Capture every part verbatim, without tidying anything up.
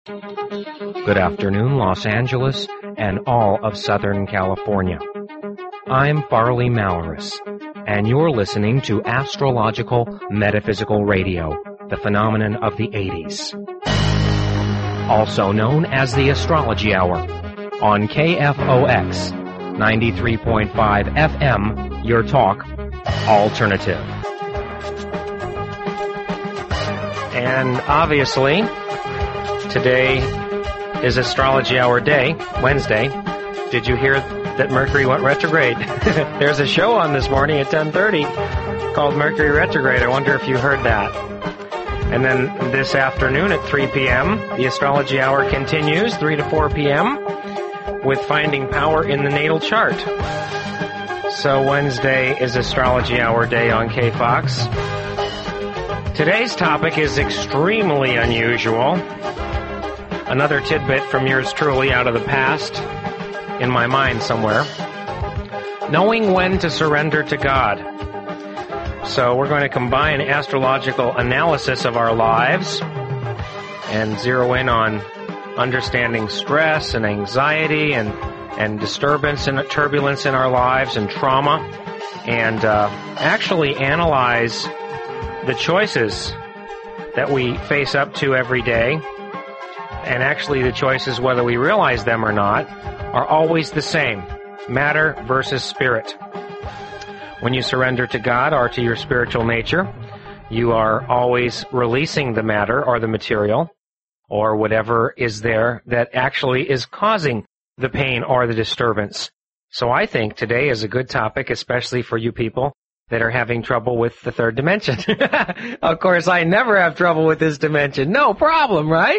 Good afternoon, Los Angeles, and all of Southern California. I'm Farley Malaris, and you're listening to Astrological Metaphysical Radio, the phenomenon of the eighties. Also known as the Astrology Hour, on K F O X, ninety-three point five F M, Your Talk, Alternative. And obviously, today is Astrology Hour Day, Wednesday. Did you hear that Mercury went retrograde? There's a show on this morning at ten thirty called Mercury Retrograde. I wonder if you heard that. And then this afternoon at three p.m., the Astrology Hour continues, three to four p.m., with Finding Power in the Natal Chart. So Wednesday is Astrology Hour Day on K Fox. Today's topic is extremely unusual. Another tidbit from yours truly out of the past, in my mind somewhere. Knowing when to surrender to God. So we're going to combine astrological analysis of our lives and zero in on understanding stress and anxiety and, and disturbance and turbulence in our lives and trauma, and uh, actually analyze the choices that we face up to every day. And actually the choices, whether we realize them or not, are always the same. Matter versus spirit. When you surrender to God or to your spiritual nature, you are always releasing the matter or the material or whatever is there that actually is causing the pain or the disturbance. So I think today is a good topic, especially for you people that are having trouble with the third dimension. Of course, I never have trouble with this dimension. No problem, right?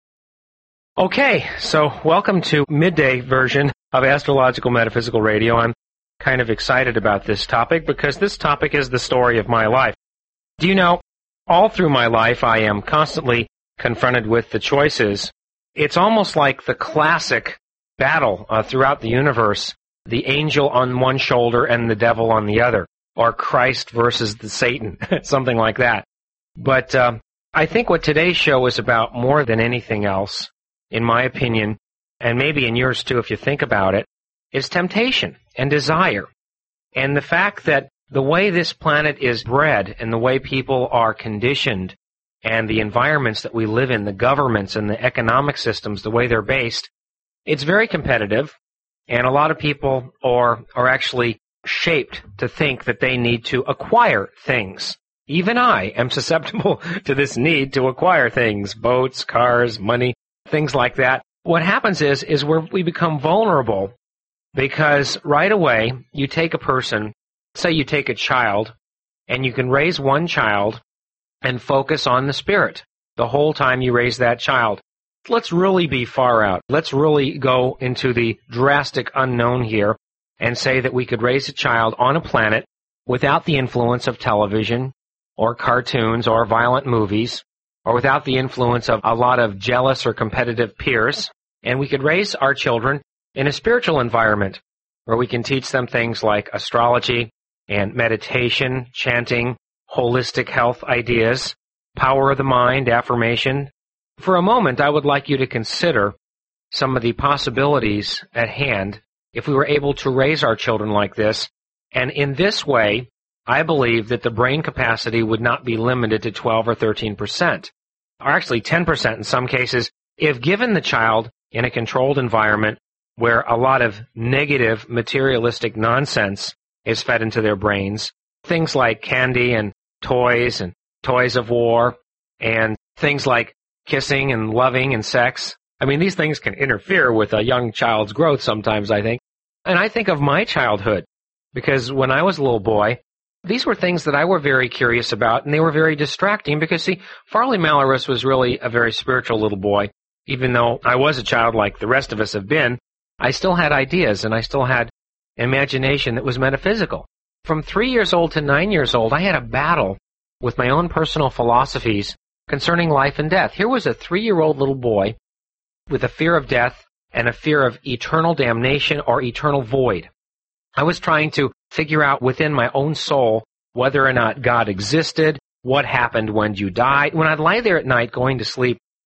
Okay, so welcome to midday version of Astrological Metaphysical Radio. I'm kind of excited about this topic because this topic is the story of my life. Do you know, all through my life I am constantly confronted with the choices. It's almost like the classic battle uh, throughout the universe, the angel on one shoulder and the devil on the other, or Christ versus the Satan, something like that. But um, I think what today's show is about more than anything else, in my opinion, and maybe in yours too if you think about it, is temptation and desire. And the fact that the way this planet is bred and the way people are conditioned and the environments that we live in, the governments and the economic systems, the way they're based, it's very competitive, and a lot of people are, are actually shaped to think that they need to acquire things. Even I am susceptible to this need to acquire things, boats, cars, money, things like that. What happens is, is where we become vulnerable because right away you take a person, say you take a child, and you can raise one child and focus on the spirit the whole time you raise that child. Let's really be far out. Let's really go into the drastic unknown here and say that we could raise a child on a planet without the influence of television or cartoons or violent movies, or without the influence of a lot of jealous or competitive peers, and we could raise our children in a spiritual environment where we can teach them things like astrology and meditation, chanting, holistic health ideas, power of the mind, affirmation. For a moment, I would like you to consider some of the possibilities at hand if we were able to raise our children like this, and in this way, I believe that the brain capacity would not be limited to twelve or thirteen percent, or actually ten percent in some cases, if given the child in a controlled environment where a lot of negative materialistic nonsense is fed into their brains, things like candy and toys and toys of war and things like kissing and loving and sex. I mean, these things can interfere with a young child's growth sometimes, I think. And I think of my childhood, because when I was a little boy, these were things that I were very curious about, and they were very distracting because, see, Farley Malaris was really a very spiritual little boy. Even though I was a child like the rest of us have been, I still had ideas, and I still had imagination that was metaphysical. From three years old to nine years old, I had a battle with my own personal philosophies concerning life and death. Here was a three-year-old little boy with a fear of death and a fear of eternal damnation or eternal void. I was trying to figure out within my own soul whether or not God existed, what happened when you died. When I'd lie there at night going to sleep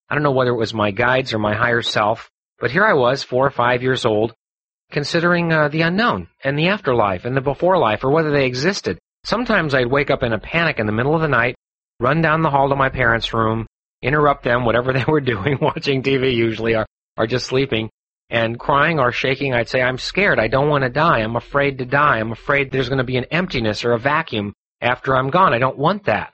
I don't know whether it was my guides or my higher self, but here I was, four or five years old, considering uh, the unknown and the afterlife and the before life, or whether they existed. Sometimes I'd wake up in a panic in the middle of the night, run down the hall to my parents' room, interrupt them, whatever they were doing, watching T V usually, or, or just sleeping, and crying or shaking. I'd say, I'm scared. I don't want to die. I'm afraid to die. I'm afraid there's going to be an emptiness or a vacuum after I'm gone. I don't want that.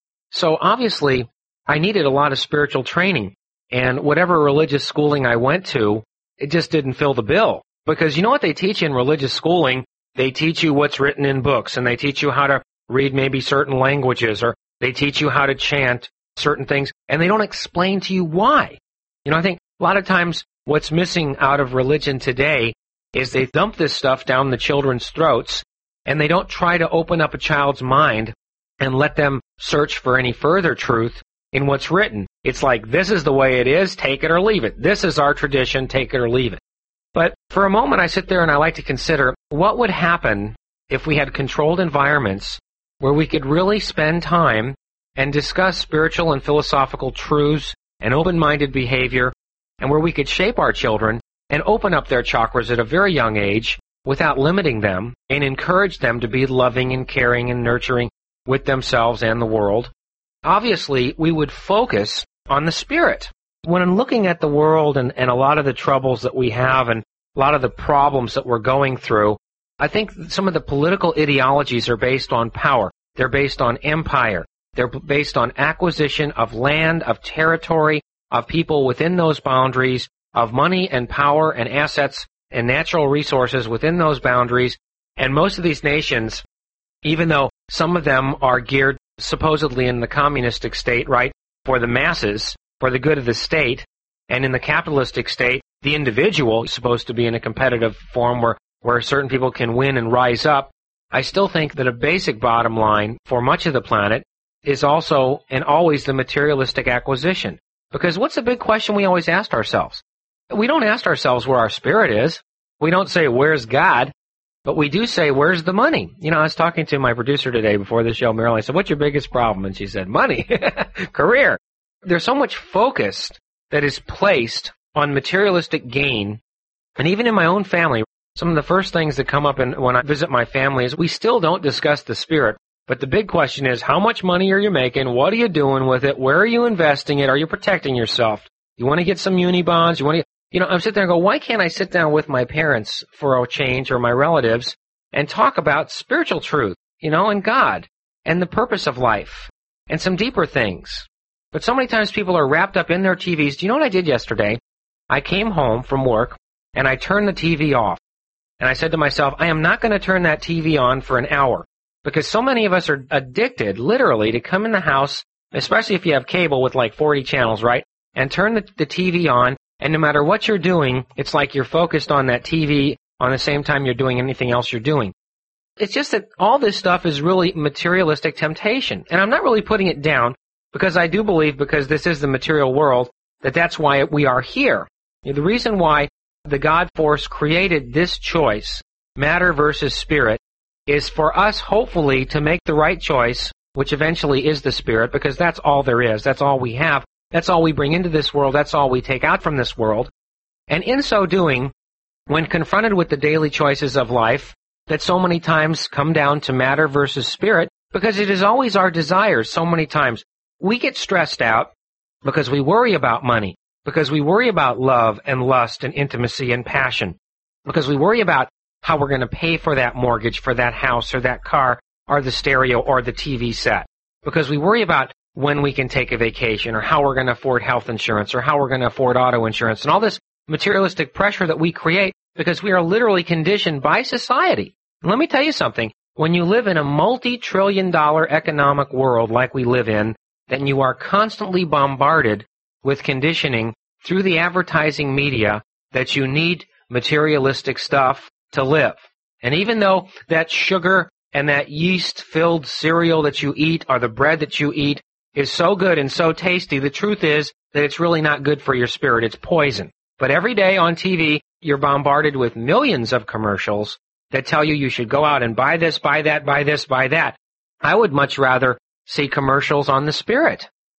So obviously, I needed a lot of spiritual training, and whatever religious schooling I went to, it just didn't fill the bill. Because you know what they teach in religious schooling? They teach you what's written in books, and they teach you how to read maybe certain languages, or they teach you how to chant certain things, and they don't explain to you why. You know, I think a lot of times what's missing out of religion today is they dump this stuff down the children's throats, and they don't try to open up a child's mind and let them search for any further truth in what's written. It's like, this is the way it is, take it or leave it. This is our tradition, take it or leave it. But for a moment, I sit there and I like to consider what would happen if we had controlled environments where we could really spend time and discuss spiritual and philosophical truths and open-minded behavior, and where we could shape our children and open up their chakras at a very young age without limiting them, and encourage them to be loving and caring and nurturing with themselves and the world. Obviously, we would focus on the spirit. When I'm looking at the world and, and a lot of the troubles that we have and a lot of the problems that we're going through, I think some of the political ideologies are based on power. They're based on empire. They're based on acquisition of land, of territory, of people within those boundaries, of money and power and assets and natural resources within those boundaries. And most of these nations, even though some of them are geared supposedly in the communistic state, right, for the masses, for the good of the state, and in the capitalistic state, the individual is supposed to be in a competitive form where, where certain people can win and rise up. I still think that a basic bottom line for much of the planet is also and always the materialistic acquisition. Because what's the big question we always ask ourselves? We don't ask ourselves where our spirit is. We don't say, where's God? But we do say, where's the money? You know, I was talking to my producer today before the show, Marilyn. I said, what's your biggest problem? And she said, money, career. There's so much focus that is placed on materialistic gain. And even in my own family, some of the first things that come up in, when I visit my family is we still don't discuss the spirit. But the big question is, how much money are you making? What are you doing with it? Where are you investing it? Are you protecting yourself? You want to get some muni bonds? You want to, you know, I'm sitting there and go, why can't I sit down with my parents for a change or my relatives and talk about spiritual truth, you know, and God and the purpose of life and some deeper things? But so many times people are wrapped up in their T Vs. Do you know what I did yesterday? I came home from work and I turned the T V off. And I said to myself, I am not going to turn that T V on for an hour. Because so many of us are addicted, literally, to come in the house, especially if you have cable with like forty channels, right? And turn the, the T V on, and no matter what you're doing, it's like you're focused on that T V on the same time you're doing anything else you're doing. It's just that all this stuff is really materialistic temptation. And I'm not really putting it down, because I do believe, because this is the material world, that that's why we are here. The reason why the God force created this choice, matter versus spirit, is for us, hopefully, to make the right choice, which eventually is the spirit, because that's all there is. That's all we have. That's all we bring into this world. That's all we take out from this world. And in so doing, when confronted with the daily choices of life that so many times come down to matter versus spirit, because it is always our desires so many times, we get stressed out because we worry about money, because we worry about love and lust and intimacy and passion, because we worry about how we're going to pay for that mortgage, for that house or that car or the stereo or the T V set. Because we worry about when we can take a vacation or how we're going to afford health insurance or how we're going to afford auto insurance and all this materialistic pressure that we create because we are literally conditioned by society. And let me tell you something. When you live in a multi-trillion dollar economic world like we live in, then you are constantly bombarded with conditioning through the advertising media that you need materialistic stuff to live. And even though that sugar and that yeast-filled cereal that you eat or the bread that you eat is so good and so tasty, the truth is that it's really not good for your spirit. It's poison. But every day on T V, you're bombarded with millions of commercials that tell you you should go out and buy this, buy that, buy this, buy that. I would much rather see commercials on the spirit.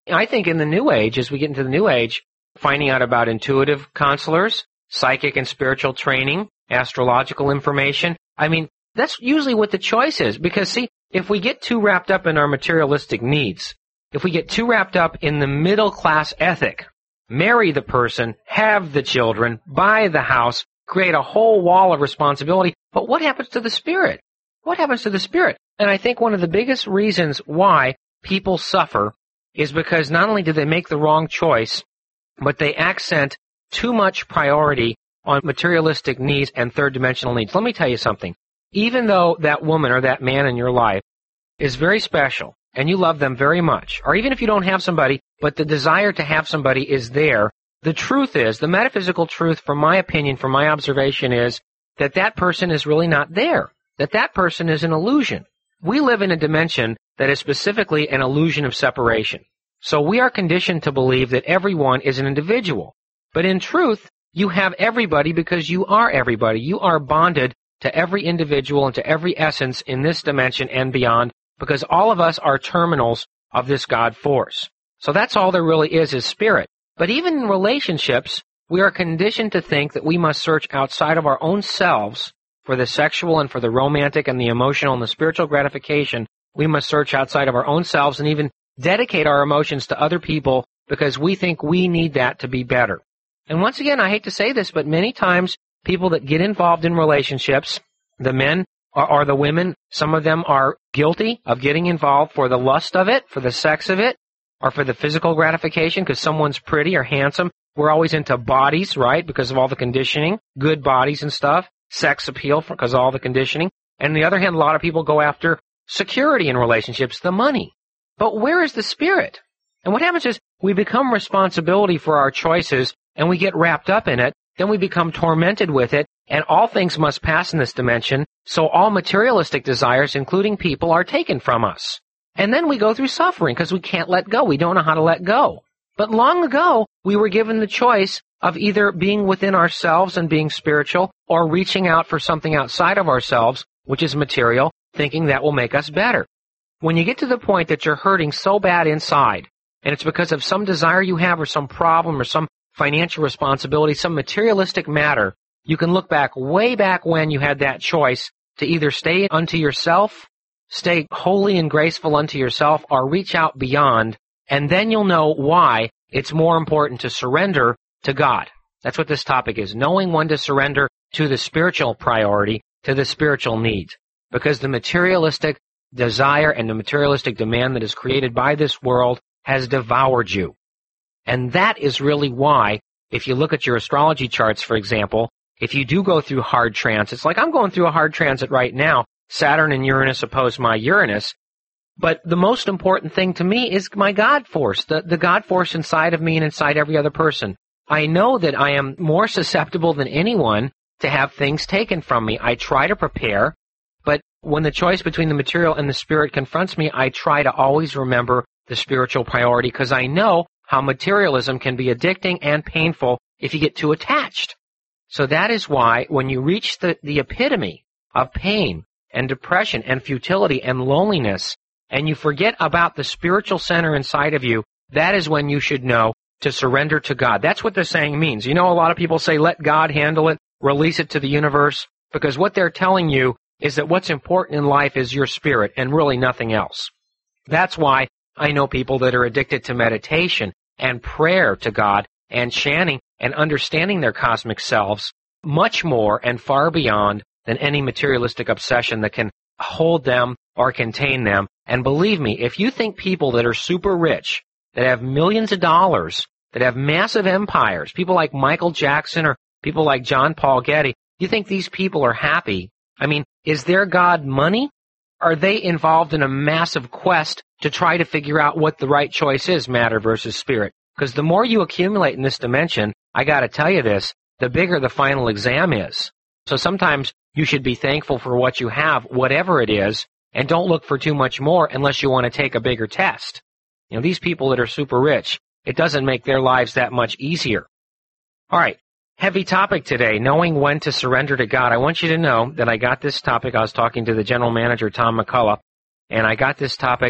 I think in the New Age, as we get into the New Age, finding out about intuitive counselors, psychic and spiritual training, astrological information, I mean, that's usually what the choice is. Because, see, if we get too wrapped up in our materialistic needs, if we get too wrapped up in the middle-class ethic, marry the person, have the children, buy the house, create a whole wall of responsibility, but what happens to the spirit? What happens to the spirit? And I think one of the biggest reasons why people suffer is because not only do they make the wrong choice, but they accent too much priority on materialistic needs and third-dimensional needs. Let me tell you something. Even though that woman or that man in your life is very special, and you love them very much, or even if you don't have somebody, but the desire to have somebody is there, the truth is, the metaphysical truth, from my opinion, from my observation, is that that person is really not there, that that person is an illusion. We live in a dimension that is specifically an illusion of separation. So we are conditioned to believe that everyone is an individual. But in truth, you have everybody because you are everybody. You are bonded to every individual and to every essence in this dimension and beyond, because all of us are terminals of this God force. So that's all there really is, is spirit. But even in relationships, we are conditioned to think that we must search outside of our own selves for the sexual and for the romantic and the emotional and the spiritual gratification. We must search outside of our own selves and even dedicate our emotions to other people because we think we need that to be better. And once again, I hate to say this, but many times people that get involved in relationships, the men or, or the women, some of them are guilty of getting involved for the lust of it, for the sex of it, or for the physical gratification because someone's pretty or handsome. We're always into bodies, right, because of all the conditioning, good bodies and stuff, sex appeal because of all the conditioning. And on the other hand, a lot of people go after security in relationships, the money. But where is the spirit? And what happens is we become responsibility for our choices and we get wrapped up in it. Then we become tormented with it, and all things must pass in this dimension, so all materialistic desires, including people, are taken from us. And then we go through suffering because we can't let go. We don't know how to let go. But long ago, we were given the choice of either being within ourselves and being spiritual or reaching out for something outside of ourselves, which is material, thinking that will make us better. When you get to the point that you're hurting so bad inside, and it's because of some desire you have or some problem or some financial responsibility, some materialistic matter, you can look back way back when you had that choice to either stay unto yourself, stay holy and graceful unto yourself, or reach out beyond, and then you'll know why it's more important to surrender to God. That's what this topic is, knowing when to surrender to the spiritual priority, to the spiritual needs. Because the materialistic desire and the materialistic demand that is created by this world has devoured you. And that is really why, if you look at your astrology charts, for example, if you do go through hard transits, like I'm going through a hard transit right now, Saturn and Uranus oppose my Uranus, but the most important thing to me is my God force, the, the God force inside of me and inside every other person. I know that I am more susceptible than anyone to have things taken from me. I try to prepare, but when the choice between the material and the spirit confronts me, I try to always remember the spiritual priority because I know how materialism can be addicting and painful if you get too attached. So that is why when you reach the, the epitome of pain and depression and futility and loneliness, and you forget about the spiritual center inside of you, that is when you should know to surrender to God. That's what the saying means. You know, a lot of people say, let God handle it, release it to the universe, because what they're telling you is that what's important in life is your spirit and really nothing else. That's why I know people that are addicted to meditation and prayer to God and chanting and understanding their cosmic selves much more and far beyond than any materialistic obsession that can hold them or contain them. And believe me, if you think people that are super rich, that have millions of dollars, that have massive empires, people like Michael Jackson or people like John Paul Getty, you think these people are happy? I mean, is their God money? Are they involved in a massive quest to try to figure out what the right choice is, matter versus spirit? Because the more you accumulate in this dimension, I got to tell you this, the bigger the final exam is. So sometimes you should be thankful for what you have, whatever it is, and don't look for too much more unless you want to take a bigger test. You know, these people that are super rich, it doesn't make their lives that much easier. All right. Heavy topic today, knowing when to surrender to God. I want you to know that I got this topic. I was talking to the general manager, Tom McCullough, and I got this topic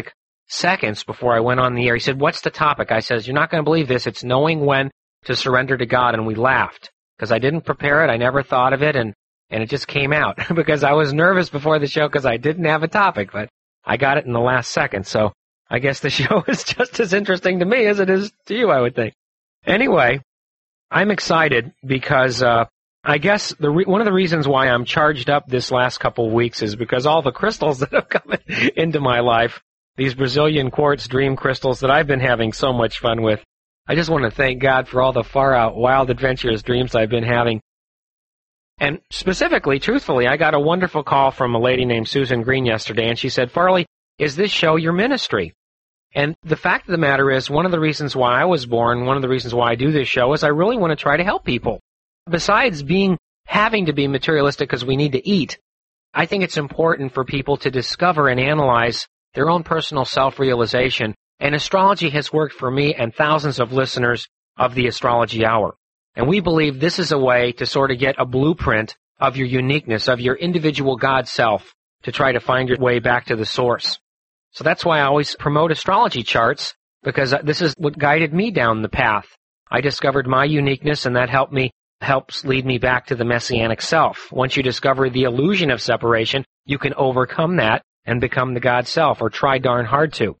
seconds before I went on the air. He said, "What's the topic?" I says, "You're not going to believe this. It's knowing when to surrender to God." And we laughed because I didn't prepare it. I never thought of it, and, and it just came out because I was nervous before the show because I didn't have a topic, but I got it in the last second. So I guess the show is just as interesting to me as it is to you, I would think. Anyway, I'm excited because uh, I guess the re- one of the reasons why I'm charged up this last couple of weeks is because all the crystals that have come into my life, these Brazilian quartz dream crystals that I've been having so much fun with. I just want to thank God for all the far-out, wild, adventurous dreams I've been having. And specifically, truthfully, I got a wonderful call from a lady named Susan Green yesterday, and she said, "Farley, is this show your ministry?" And the fact of the matter is, one of the reasons why I was born, one of the reasons why I do this show is I really want to try to help people. Besides being, having to be materialistic because we need to eat, I think it's important for people to discover and analyze their own personal self-realization. And astrology has worked for me and thousands of listeners of the Astrology Hour. And we believe this is a way to sort of get a blueprint of your uniqueness, of your individual God self, to try to find your way back to the source. So that's why I always promote astrology charts, because this is what guided me down the path. I discovered my uniqueness, and that helped me, helps lead me back to the Messianic self. Once you discover the illusion of separation, you can overcome that and become the God self, or try darn hard to.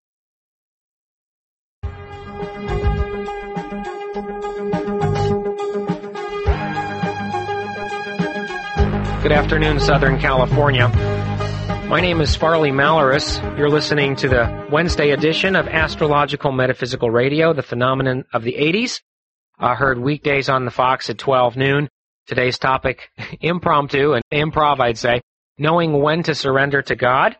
Good afternoon, Southern California. My name is Farley Malaris. You're listening to the Wednesday edition of Astrological Metaphysical Radio, the phenomenon of the eighties. I uh, heard weekdays on the Fox at twelve noon. Today's topic, impromptu and improv, I'd say, knowing when to surrender to God.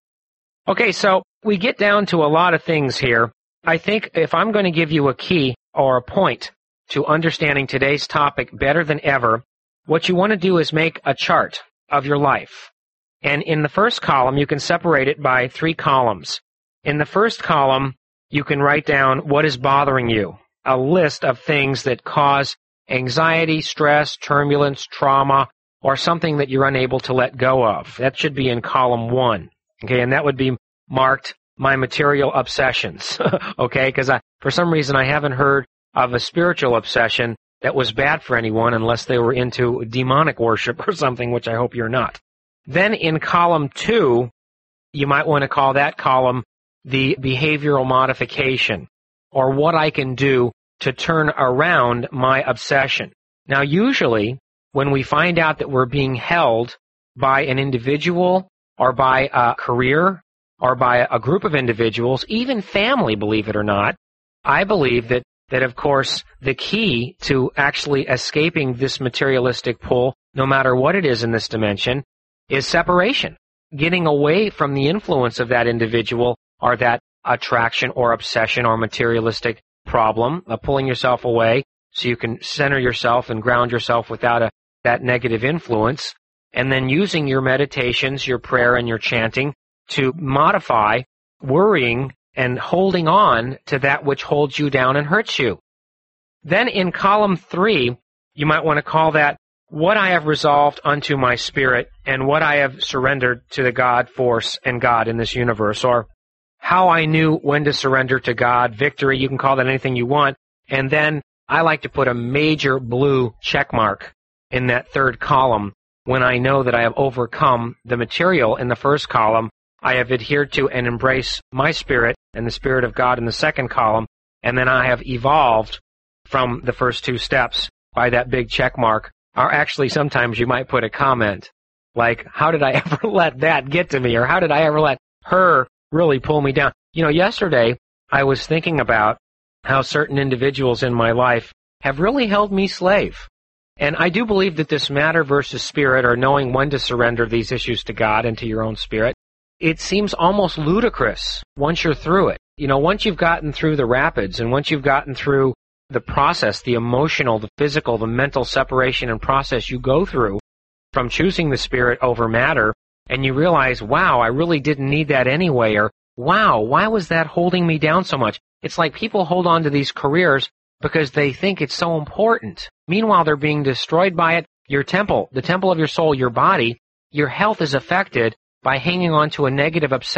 Okay, so we get down to a lot of things here. I think if I'm going to give you a key or a point to understanding today's topic better than ever, what you want to do is make a chart of your life. And in the first column, you can separate it by three columns. In the first column, you can write down what is bothering you, a list of things that cause anxiety, stress, turbulence, trauma, or something that you're unable to let go of. That should be in column one. Okay, and that would be marked my material obsessions. Okay, because I, for some reason I haven't heard of a spiritual obsession that was bad for anyone unless they were into demonic worship or something, which I hope you're not. Then in column two, you might want to call that column the behavioral modification, or what I can do to turn around my obsession. Now, usually, when we find out that we're being held by an individual or by a career or by a group of individuals, even family, believe it or not, I believe that, that of course, the key to actually escaping this materialistic pull, no matter what it is in this dimension, is separation. Getting away from the influence of that individual or that attraction or obsession or materialistic problem, of pulling yourself away so you can center yourself and ground yourself without a, that negative influence, and then using your meditations, your prayer, and your chanting to modify worrying and holding on to that which holds you down and hurts you. Then in column three, you might want to call that what I have resolved unto my spirit and what I have surrendered to the God force and God in this universe, or how I knew when to surrender to God, victory, you can call that anything you want. And then I like to put a major blue check mark in that third column when I know that I have overcome the material in the first column. I have adhered to and embraced my spirit and the Spirit of God in the second column, and then I have evolved from the first two steps by that big check mark. Or actually, sometimes you might put a comment like, how did I ever let that get to me? Or how did I ever let her really pull me down? You know, yesterday I was thinking about how certain individuals in my life have really held me slave. And I do believe that this matter versus spirit, or knowing when to surrender these issues to God and to your own spirit, it seems almost ludicrous once you're through it. You know, once you've gotten through the rapids and once you've gotten through the process, the emotional, the physical, the mental separation and process you go through from choosing the spirit over matter, and you realize, wow, I really didn't need that anyway, or wow, why was that holding me down so much? It's like people hold on to these careers because they think it's so important. Meanwhile, they're being destroyed by it. Your temple, the temple of your soul, your body, your health is affected by hanging on to a negative obsession.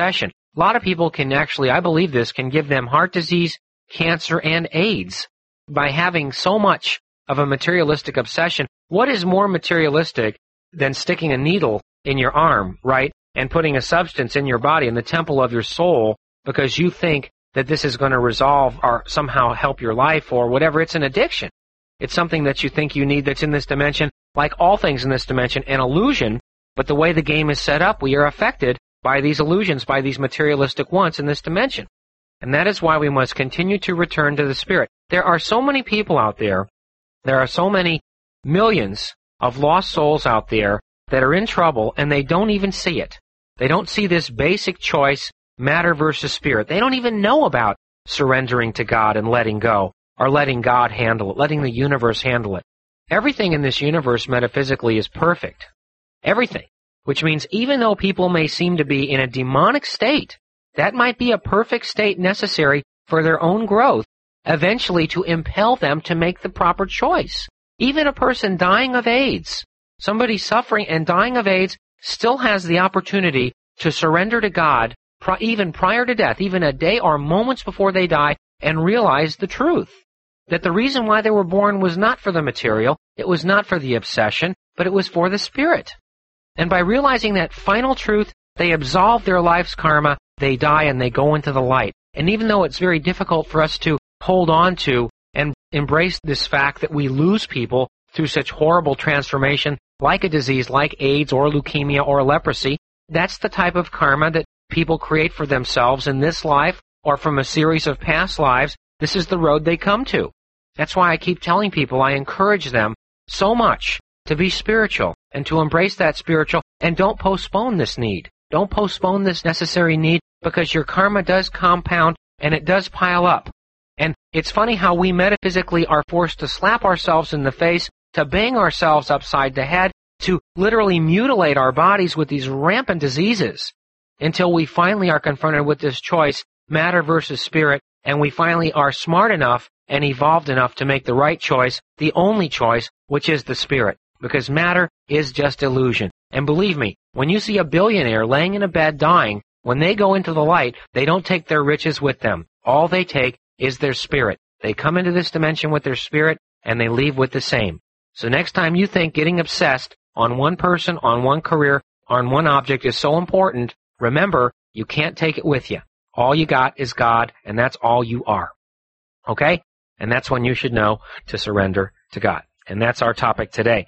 A lot of people can actually, I believe this, can give them heart disease, cancer, and AIDS by having so much of a materialistic obsession. What is more materialistic than sticking a needle in your arm, right, and putting a substance in your body, in the temple of your soul, because you think that this is going to resolve or somehow help your life or whatever? It's an addiction. It's something that you think you need that's in this dimension. Like all things in this dimension, an illusion, but the way the game is set up, we are affected by these illusions, by these materialistic wants in this dimension. And that is why we must continue to return to the Spirit. There are so many people out there, there are so many millions of lost souls out there that are in trouble, and they don't even see it. They don't see this basic choice, matter versus spirit. They don't even know about surrendering to God and letting go, or letting God handle it, letting the universe handle it. Everything in this universe metaphysically is perfect. Everything. Which means even though people may seem to be in a demonic state, that might be a perfect state necessary for their own growth, eventually to impel them to make the proper choice. Even a person dying of AIDS, somebody suffering and dying of AIDS, still has the opportunity to surrender to God even prior to death, even a day or moments before they die, and realize the truth. That the reason why they were born was not for the material, it was not for the obsession, but it was for the spirit. And by realizing that final truth, they absolve their life's karma, they die and they go into the light. And even though it's very difficult for us to hold on to and embrace this fact that we lose people through such horrible transformation, like a disease like AIDS or leukemia or leprosy, that's the type of karma that people create for themselves in this life or from a series of past lives. This is the road they come to. That's why I keep telling people, I encourage them so much to be spiritual and to embrace that spiritual, and don't postpone this need. Don't postpone this necessary need, because your karma does compound and it does pile up. And it's funny how we metaphysically are forced to slap ourselves in the face, to bang ourselves upside the head, to literally mutilate our bodies with these rampant diseases until we finally are confronted with this choice, matter versus spirit, and we finally are smart enough and evolved enough to make the right choice, the only choice, which is the spirit. Because matter is just illusion. And believe me, when you see a billionaire laying in a bed dying, when they go into the light, they don't take their riches with them. All they take is their spirit. They come into this dimension with their spirit, and they leave with the same. So next time you think getting obsessed on one person, on one career, on one object is so important, remember, you can't take it with you. All you got is God, and that's all you are. Okay? And that's when you should know to surrender to God. And that's our topic today.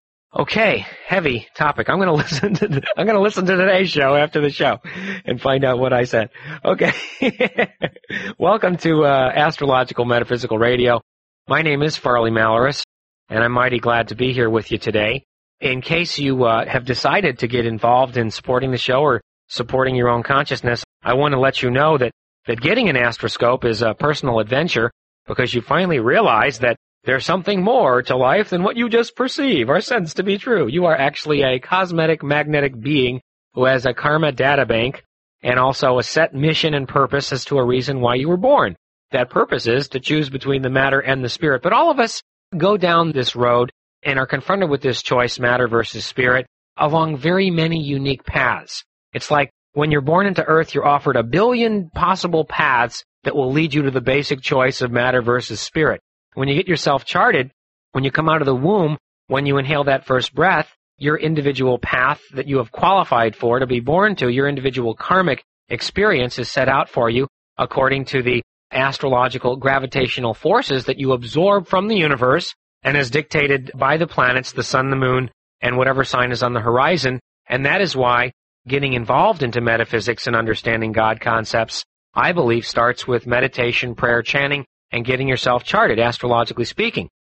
Okay, heavy topic. I'm going to listen to the, I'm going to listen to today's show after the show and find out what I said. Okay. Welcome to uh, Astrological Metaphysical Radio. My name is Farley Malaris, and I'm mighty glad to be here with you today. In case you uh, have decided to get involved in supporting the show or supporting your own consciousness, I want to let you know that, that getting an astroscope is a personal adventure, because you finally realize that there's something more to life than what you just perceive or sense to be true. You are actually a cosmetic magnetic being who has a karma data bank and also a set mission and purpose as to a reason why you were born. That purpose is to choose between the matter and the spirit. But all of us go down this road and are confronted with this choice, matter versus spirit, along very many unique paths. It's like when you're born into Earth, you're offered a billion possible paths that will lead you to the basic choice of matter versus spirit. When you get yourself charted, when you come out of the womb, when you inhale that first breath, your individual path that you have qualified for to be born to, your individual karmic experience is set out for you according to the astrological gravitational forces that you absorb from the universe and is dictated by the planets, the sun, the moon, and whatever sign is on the horizon. And that is why getting involved into metaphysics and understanding God concepts, I believe, starts with meditation, prayer, chanting, and getting yourself charted, astrologically speaking.